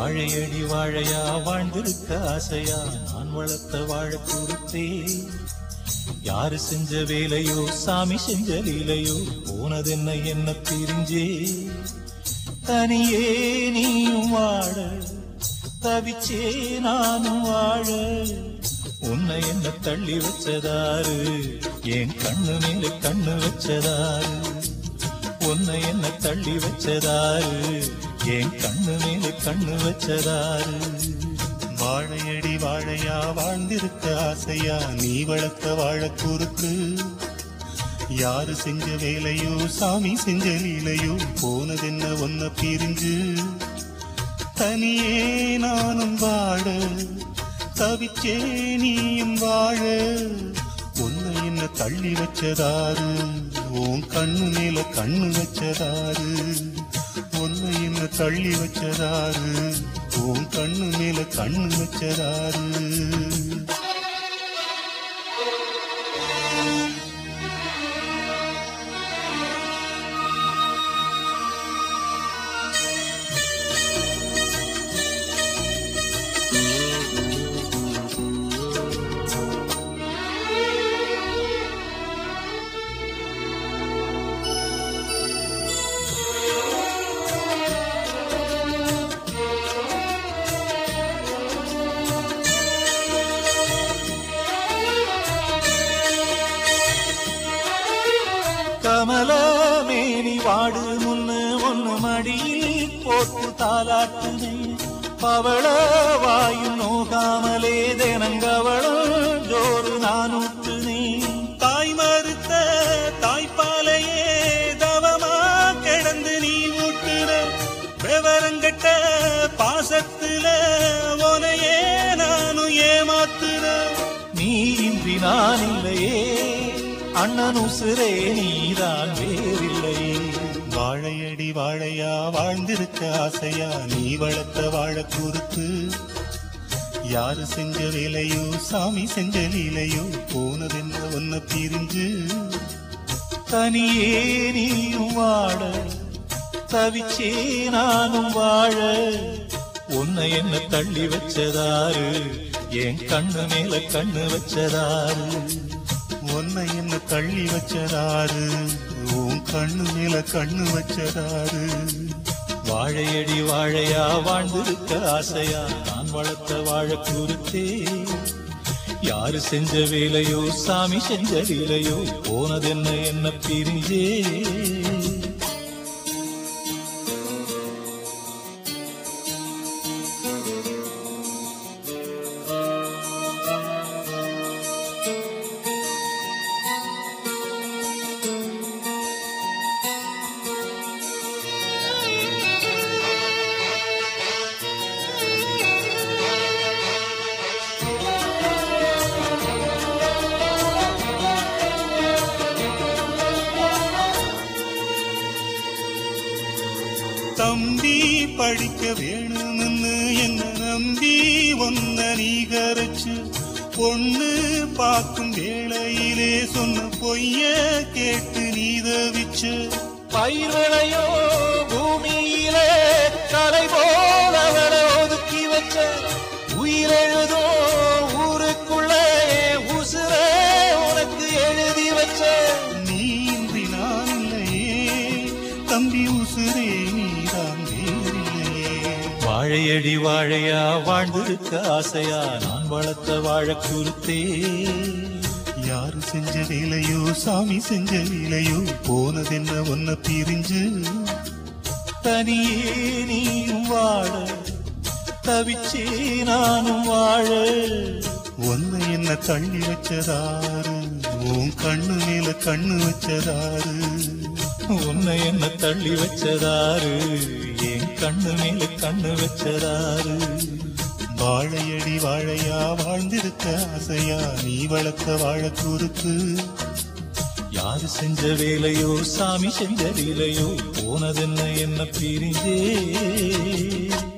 வாழையடி வாழையா வாழ்ந்திருக்க ஆசையா நான் வளர்த்த வாழ கொடுத்தே யாரு செஞ்ச வேலையோ சாமி செஞ்ச லீலையோ போனதென்ன என்ன பிரிஞ்சே தனியே நீயும் வாழ தவிச்சே நானும் வாழ உன்னை என்ன தள்ளி வச்சதாரு என் கண்ணு மேல கண்ணு வச்சதாரு உன்னை என்ன தள்ளி வச்சதாரு என் கண்ணு மேல கண்ணு வச்சதாரு வாழையடி வாழையா வாழ்ந்திருக்க ஆசையா நீ வளர்த்த வாழ குறுக்கு யாரு செஞ்ச வேலையோ சாமி செஞ்ச லீலையோ போனதென்ன ஒன்ன பிரிஞ்சு தனியே நானும் வாழ தவிச்சே நீயும் வாழ உன்னை என்ன தள்ளி வச்சதாரு உன் கண்ணு மேல கண்ணு வச்சதாரு உன்னை என்ன தள்ளி வச்சதாரு உன் கண்ணு மேல கண்ணு வச்சதாரு கமலமேனி வாடு முன்னு ஒன்னு மடியில் போட்டு தாலாட்டுனே பவள வாயு நோகாமலே தினங்கவளும் ஜோறு நான் ஊட்டுனே தாய் மறுத்த தாய்ப்பாலையே தவமா கிடந்து நீ ஊட்டுற விவரங்கட்ட பாசத்துல உனையே நானும் ஏமாத்துற நீ இன்றி நான் இல்லையே அண்ணன் உசுரே நீதான் வேறில்லையே வாழையடி வாழையா வாழ்ந்திருக்க ஆசையா நீ வளர்த்த வாழ குறுக்கு யாரு செஞ்ச வேலையோ சாமி செஞ்ச லீலையோ போனதென்ன ஒன்ன பிரிஞ்சு தனியே நீயும் வாழ தவிச்சே நானும் வாழ உன்னை என்ன தள்ளி வச்சதாரு என் கண்ணு மேல கண்ணு வச்சதாரு உன்னை என்ன தள்ளி வச்சதாரு உன் கண்ணு மேல கண்ணு வச்சதாரு வாழையடி வாழையா வாழ்ந்திருக்க ஆசையா நான் வளர்த்த வாழ குறுத்தே யாரு செஞ்ச வேலையோ சாமி செஞ்ச லீலையோ போனதென்ன என்ன பிரிஞ்சே தம்பி படிக்க வேணும்னு என்ன நம்பி ஒன்ன நீ கரைச்சு பொண்ணு பார்க்கும் வேளையிலே சொன்ன பொய்ய கேட்டு நீ தவிச்சு பயிர்களையோ பூமியிலே கலை போல அவளை ஒதுக்கி வச்ச உயிரெழுதோ ஊருக்குள்ளே உசுரே உனக்கு எழுதி வச்ச நீ இன்றி நான் இல்லையே தம்பி உசுரே வாழையடி வாழையா வாழ்ந்திருக்க ஆசையா நான் வளர்த்த வாழ குறுத்தே யாரு செஞ்ச வேலையோ சாமி செஞ்ச லீலையோ போனதென்ன ஒன்ன பிரிஞ்சு தனியே நீயும் வாழ தவிச்சே நானும் வாழ உன்னை என்ன தள்ளி வச்சதாரு உன் கண்ணு மேல கண்ணு வச்சதாரு உன்னை என்ன தள்ளி வச்சதாரு என் கண்ணு மேல கண்ணு வச்சதாரு வாழையடி வாழையா வாழ்ந்திருக்க ஆசையா நீ வளர்த்த வாழ குறுக்கு யாரு செஞ்ச வேலையோ சாமி செஞ்ச லீலையோ போனதென்ன என்ன பிரிஞ்சே